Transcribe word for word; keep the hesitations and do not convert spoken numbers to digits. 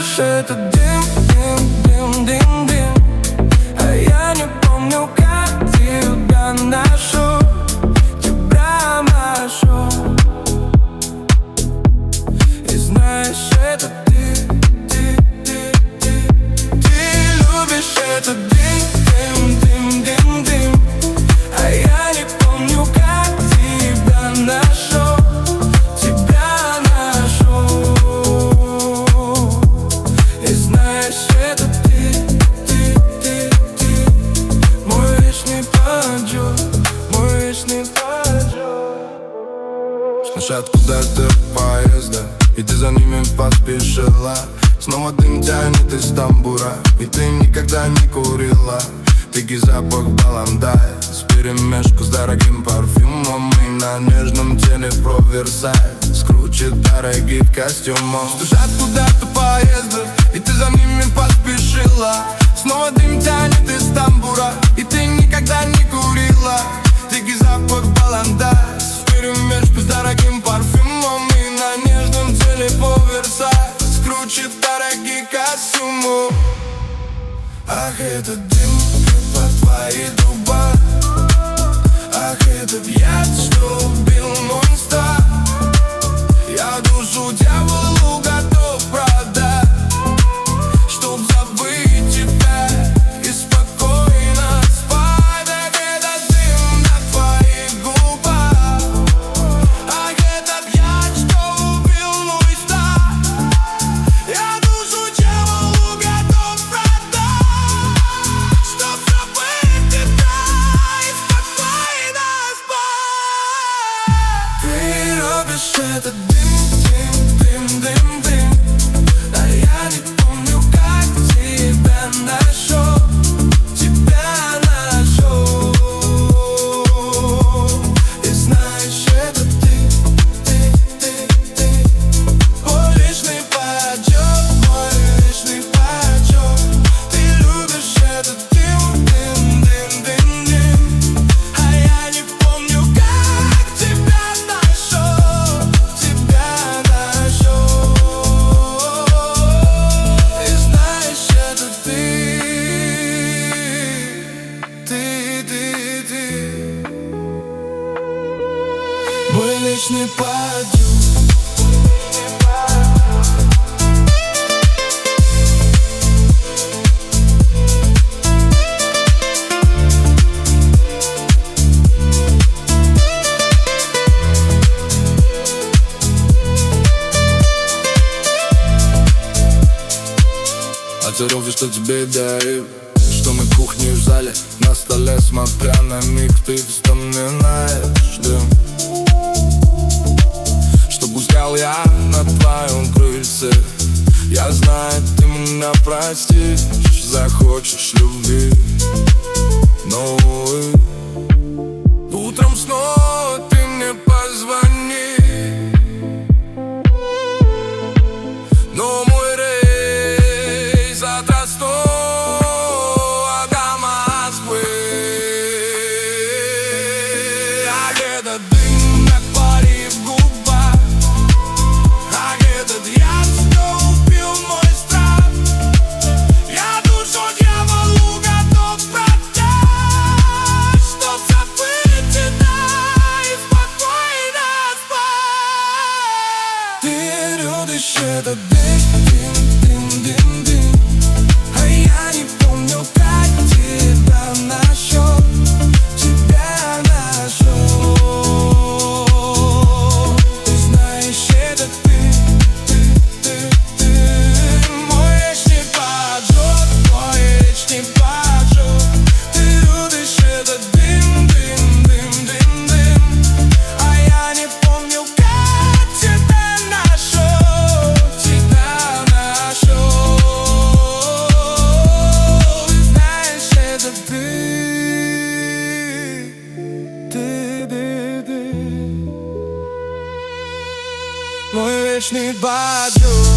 знаешь, это дым, дым, дым, дым, дым. А я не помню, как тебя нашел, тебя нашел. И знаешь, это ты, ты, ты, ты. Ты любишь этот дым, дым, дым, дым, дым. А я не помню, как тебя нашел, тебя нашел. И знаешь, это ты, ты, ты, ты. Мой вечный паджет, мой вечный паджет. Знаешь, откуда ты поезда, и ты за ними поспешила. Снова дым тянет из тамбура, и ты никогда не курила. Пики запах баландай вперемешку с дорогим парфюмом. И на нежном теле про Версаль скручит дорогих костюмов. Слышь, откуда-то поездов, и ты за ними поспешила. Снова дым тянет из тамбура, и ты никогда не курила. Пики запах баландай вперемешку с дорогим парфюмом. И на нежном теле по Версаль скручит дорогих костюмов. Ах, этот дым по твоих губах, ах, этот яд, что убил мой страх. Я душу дьяволу готов продать, чтоб забыть тебя и спокойно спать. Ах, этот дым на твоих губах, ах, этот яд, что убил мой страх. Я душу дьяволу готов продать, чтоб забыть тебя и спокойно спать. Ты любишь этот дым, дым, дым, дым, дым. А я не помню, как тебя нашел, тебя нашел. И знаешь, это ты, ты, ты, ты. Мой вечный паджет, мой вечный паджет. Ты любишь этот дым, дым, дым, дым, дым. А я не помню, как тебя нашел, тебя нашел. И знаешь, это ты, ты, ты, ты. Мой вечный паджет. Оцаревый, что тебе дарил, что мы кухни в зале, на столе, смотря на миг, ты вспоминаешь дым. Что пускал я на твоем крыльце. Я знаю, ты меня простишь, захочешь любви. Но увы, утром снова ты мне позвони. Но мой рейс от Ростова до Москвы. А где-то дым на твоих губах, а где-то яд, что убил мой страх. Я душу дьяволу готов продать, чтоб забыть тебя и спокойно спать. Ты любишь этот дым, дым, дым, дым. А я не помню, как тебя нашел, тебя нашел. Ты знаешь, это ты, ты, ты, ты. Мой вечный паджет, мой вечный паджет. Ты любишь этот дым, дым, дым, дым, дым. А я не помню, как тебя нашел, тебя нашел. И знаешь, это ты, ты, ты, ты. Мой вечный паджет.